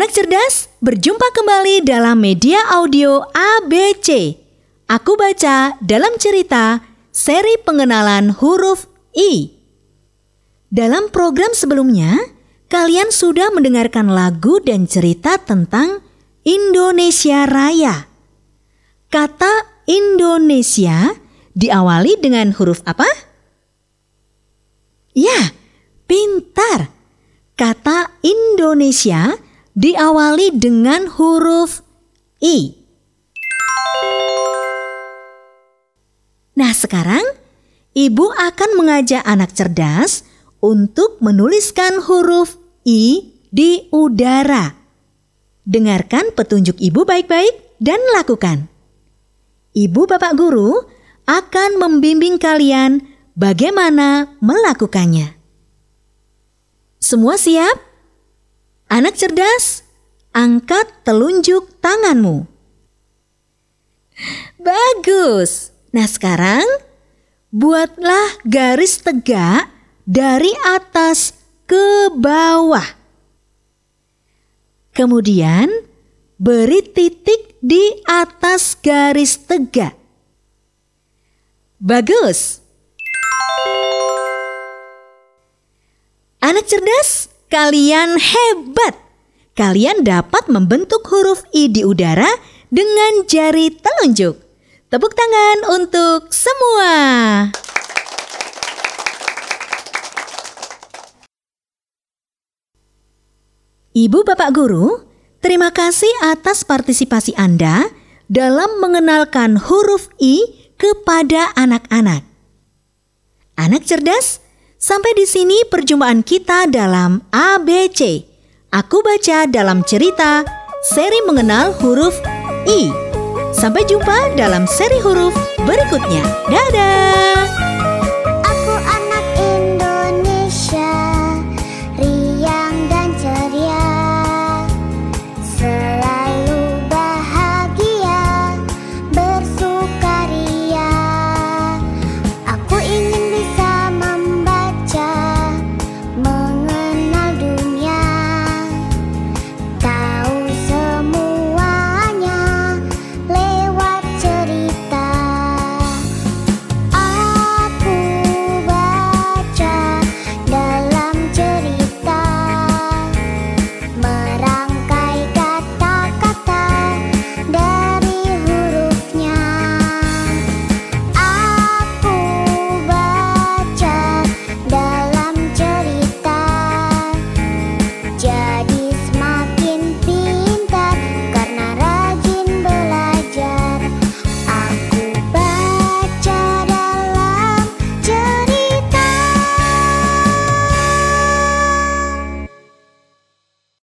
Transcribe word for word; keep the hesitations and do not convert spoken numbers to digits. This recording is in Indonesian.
Anak cerdas, berjumpa kembali dalam media audio A B C. Aku baca dalam cerita seri pengenalan huruf I. Dalam program sebelumnya, kalian sudah mendengarkan lagu dan cerita tentang Indonesia Raya. Kata Indonesia diawali dengan huruf apa? Ya, pintar. Kata Indonesia diawali dengan huruf I. Nah, sekarang Ibu akan mengajak anak cerdas untuk menuliskan huruf I di udara. Dengarkan petunjuk Ibu baik-baik dan lakukan. Ibu Bapak Guru akan membimbing kalian bagaimana melakukannya. Semua siap? Anak cerdas, angkat telunjuk tanganmu. Bagus. Nah, sekarang buatlah garis tegak dari atas ke bawah. Kemudian beri titik di atas garis tegak. Bagus. Anak cerdas, kalian hebat. Kalian dapat membentuk huruf I di udara dengan jari telunjuk. Tepuk tangan untuk semua. Ibu Bapak Guru, terima kasih atas partisipasi Anda dalam mengenalkan huruf I kepada anak-anak. Anak cerdas, sampai di sini perjumpaan kita dalam A B C. Aku baca dalam cerita seri mengenal huruf I. Sampai jumpa dalam seri huruf berikutnya. Dadah!